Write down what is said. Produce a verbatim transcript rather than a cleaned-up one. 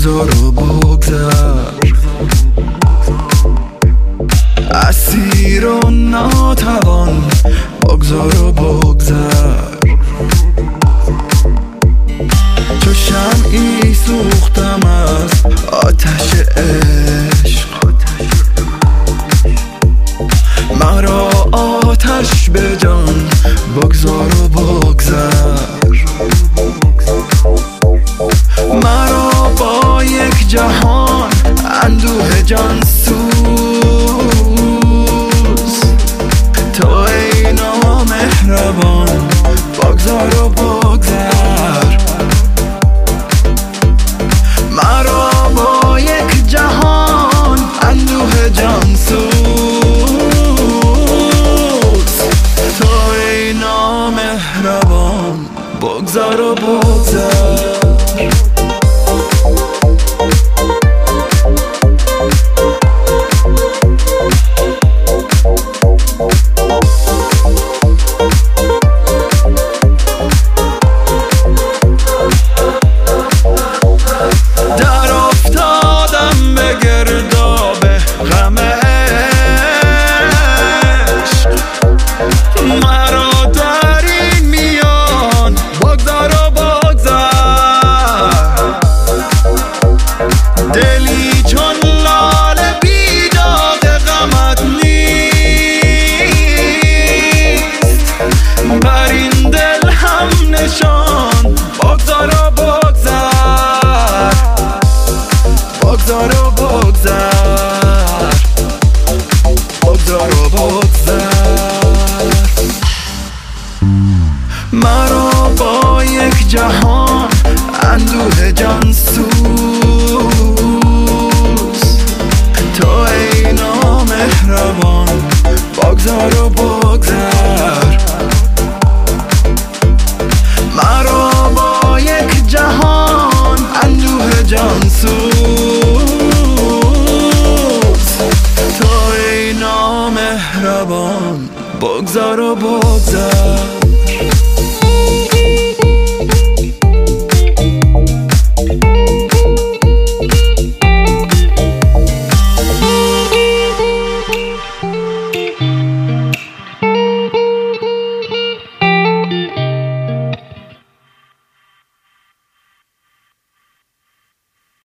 بگذار و بگذر، اسیر و ناتوان بگذار و بگذر. چو شمعی سوختم از آتش عشق، مرا آتش به جان بگذار و بگذر. مرا با یک جهان اندوه جان سوز، تو ای نامهربان بگذار و بگذر. مرا با یک جهان اندوه جان سوز، تو ای نامهربان بگذار و بگذر. دلی چون لاله بیداد غمت نیست، بر این دل هم نشان بگذار و بگذر. بگذار و بگذر، بگذار و بگذر. مرا با یک جهان اندوه جان سوز، تو ای نامهربان بگذار و بگذر.